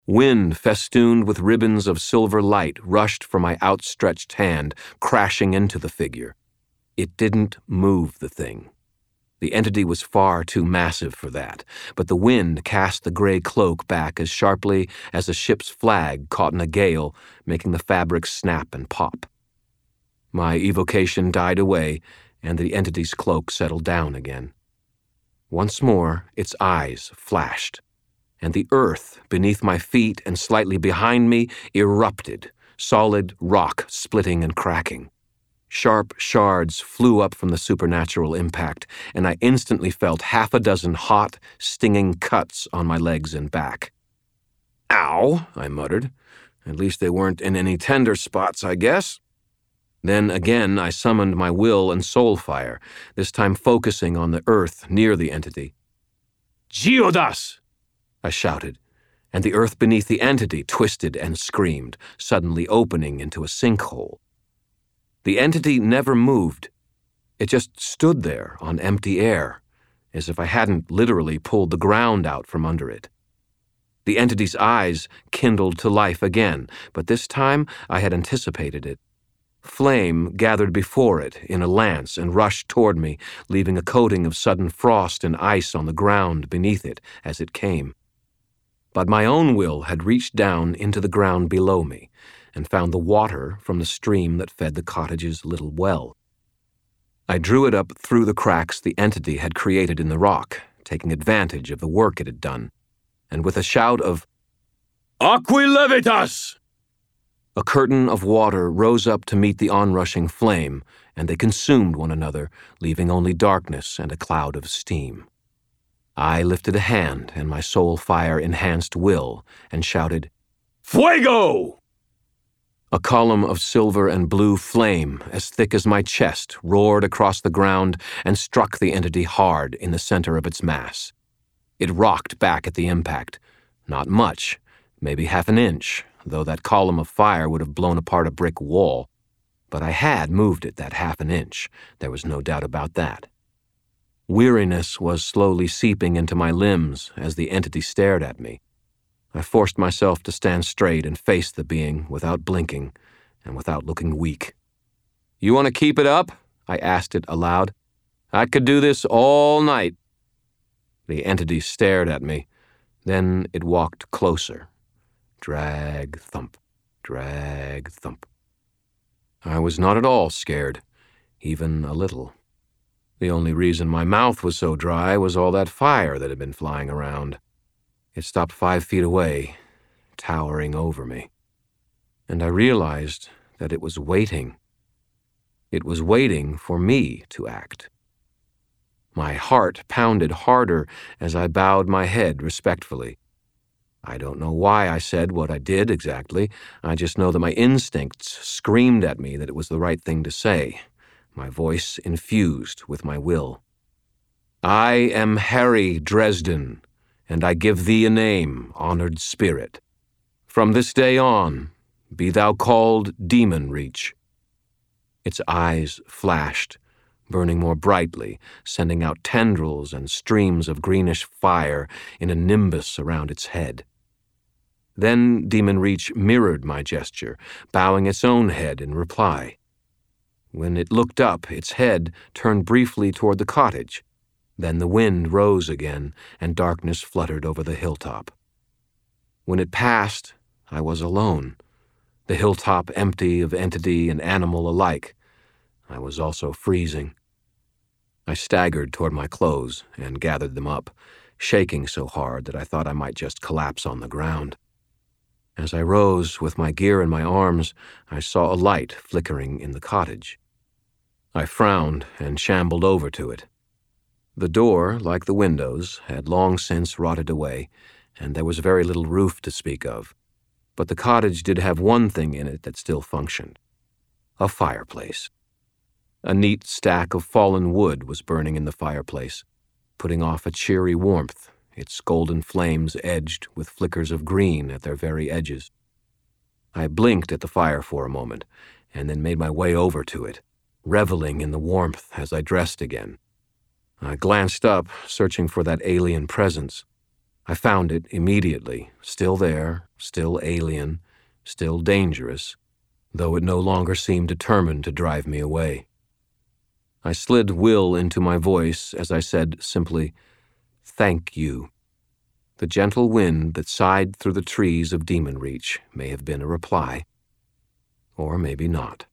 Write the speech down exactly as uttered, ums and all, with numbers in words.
Wind festooned with ribbons of silver light rushed from my outstretched hand, crashing into the figure. It didn't move the thing. The entity was far too massive for that, but the wind cast the gray cloak back as sharply as a ship's flag caught in a gale, making the fabric snap and pop. My evocation died away, and the entity's cloak settled down again. Once more, its eyes flashed, and the earth beneath my feet and slightly behind me erupted, solid rock splitting and cracking. Sharp shards flew up from the supernatural impact, and I instantly felt half a dozen hot, stinging cuts on my legs and back. "Ow," I muttered. "At least they weren't in any tender spots, I guess." Then again I summoned my will and soul fire, this time focusing on the earth near the entity. "Geodas!" I shouted, and the earth beneath the entity twisted and screamed, suddenly opening into a sinkhole. The entity never moved. It just stood there on empty air, as if I hadn't literally pulled the ground out from under it. The entity's eyes kindled to life again, but this time I had anticipated it. Flame gathered before it in a lance and rushed toward me, leaving a coating of sudden frost and ice on the ground beneath it as it came. But my own will had reached down into the ground below me and found the water from the stream that fed the cottage's little well. I drew it up through the cracks the entity had created in the rock, taking advantage of the work it had done, and with a shout of "Aqui levitas!" a curtain of water rose up to meet the onrushing flame, and they consumed one another, leaving only darkness and a cloud of steam. I lifted a hand, and my soul fire enhanced will, and shouted, "Fuego!" A column of silver and blue flame, as thick as my chest, roared across the ground and struck the entity hard in the center of its mass. It rocked back at the impact. Not much, maybe half an inch, though that column of fire would have blown apart a brick wall. But I had moved it that half an inch. There was no doubt about that. Weariness was slowly seeping into my limbs as the entity stared at me. I forced myself to stand straight and face the being without blinking and without looking weak. "You want to keep it up?" I asked it aloud. "I could do this all night." The entity stared at me. Then it walked closer. Drag, thump, drag, thump. I was not at all scared, even a little. The only reason my mouth was so dry was all that fire that had been flying around. It stopped five feet away, towering over me. And I realized that it was waiting. It was waiting for me to act. My heart pounded harder as I bowed my head respectfully. I don't know why I said what I did exactly. I just know that my instincts screamed at me that it was the right thing to say, my voice infused with my will. "I am Harry Dresden, and I give thee a name, honored spirit. From this day on, be thou called Demon Reach." Its eyes flashed, burning more brightly, sending out tendrils and streams of greenish fire in a nimbus around its head. Then Demon Reach mirrored my gesture, bowing its own head in reply. When it looked up, its head turned briefly toward the cottage. Then the wind rose again, and darkness fluttered over the hilltop. When it passed, I was alone, the hilltop empty of entity and animal alike. I was also freezing. I staggered toward my clothes and gathered them up, shaking so hard that I thought I might just collapse on the ground. As I rose with my gear in my arms, I saw a light flickering in the cottage. I frowned and shambled over to it. The door, like the windows, had long since rotted away, and there was very little roof to speak of. But the cottage did have one thing in it that still functioned: a fireplace. A neat stack of fallen wood was burning in the fireplace, putting off a cheery warmth, its golden flames edged with flickers of green at their very edges. I blinked at the fire for a moment, and then made my way over to it, reveling in the warmth as I dressed again. I glanced up, searching for that alien presence. I found it immediately, still there, still alien, still dangerous, though it no longer seemed determined to drive me away. I slid will into my voice as I said simply, "Thank you." The gentle wind that sighed through the trees of Demon Reach may have been a reply, or maybe not.